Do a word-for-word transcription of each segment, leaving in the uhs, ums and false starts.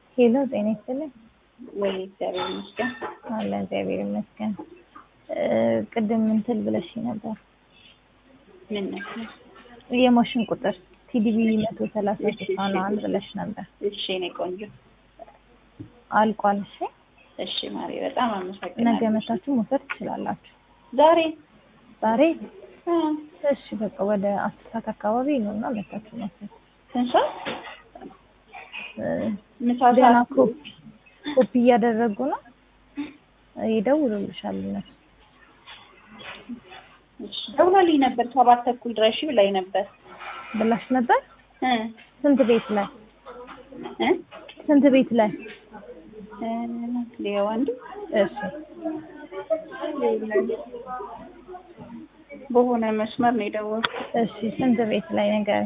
ሄሎ ጤና ይስጥልኝ። ወይ እግዚአብሔር ይመስገን። አለ እግዚአብሔር ይመስገን። ቅድም እንትን ብለሽ ነበር ምን ነው? የማሽን ቁጥር ቲዲቢ መቶ ሰላሳ ሶስት አንድ ብለሽ ነበር። እሺ እኔ ቆንጆ አልቋል። እሺ እሺ ማሪ በጣም አመሰግናለሁ። ነገ መታችሁ መውሰድ ትችላላችሁ። ዛሬ ዛሬ እ እሺ በቃ ወደ አስር ሰዓት አካባቢ ነውና መታችሁ መውሰድ። ስንት ሰዓት? ምሳ ገና ሰዓት ኮፒ ኮፒ እያደረጉ ነው። ይደውሉልሻል እነሱ። እሺ ደውላልኝ ነበር ሰባት ተኩል ድረሽ ብላኝ ነበር ብላሽ ነበር። እ ስንት ቤት ላይ እ ስንት ቤት ላይ እ ለወንድ እሺ በሆነ መስመር ነው የደወልኩት። እሺ ስንት ቤት ላይ ነገር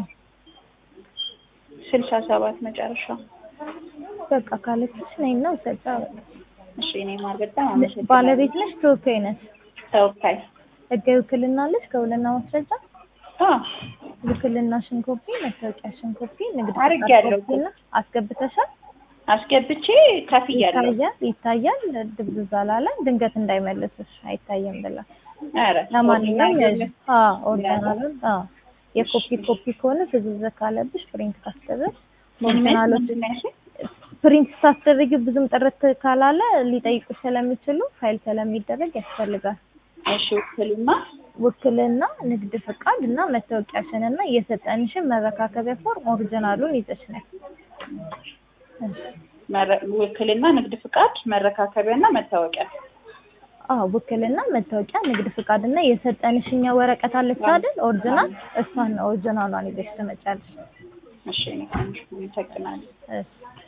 ስልሳ ሰባት መጨረሻ። በቃ ካለችሽ ነይና ሰጣ። እሺ እኔ ማር በጣም አመሰግናለሁ። ባለቤት ነሽ ተወካይ ነሽ? ተወካይ። ህጋዊ ውክልና አለሽ? ከውልና ማስረጃ? አዎ ውክልናሽን ኮፒ፣ መታወቂያሽን ኮፒ፣ ንግድ አድርጌያለሁ እኮ። ኮፒና አስገብተሻል? አስገብቼ ከፍያለሁ። ይታያል ይታያል። ድብዝዝ አላለ። ድንገት እንዳይመልስሽ አይታየም ብላ። ኧረ ለማንኛውም ያዥ። ኦሪጂናል አዎ ኦሪጂናሉን አዎ የኮፒ ኮፒ ከሆነ ፍዝዝ ካለብሽ ፕሪንት ካስደረግሽ ኦሪጂናሉን ምንድን ነው ያልሽኝ? ፕሪንት ሳስደርጊ ብዙም ጥርት ካላለ ሊጠይቁ ስለሚችሉ ፋይል ስለሚደረግ ያስፈልጋል። እሺ ውክልና ውክልና፣ ንግድ ፍቃድ እና መታወቂያሽን እና የሰጠንሽን መረካከቢያ ፎርም ኦሪጂናሉን ይዘሽ ነይ። ውክልና፣ ንግድ ፍቃድ፣ መረካከቢያና መታወቂያ። አዎ ውክልና፣ መታወቂያ፣ ንግድ ፍቃድ እና የሰጠንሽኛ ወረቀት አለች አይደል? ኦሪጂናል እሷን ኦሪጂናሏን ይዘሽ ትመጫለሽ። እሺ እኔ ካንቺ ተቀናል። እሺ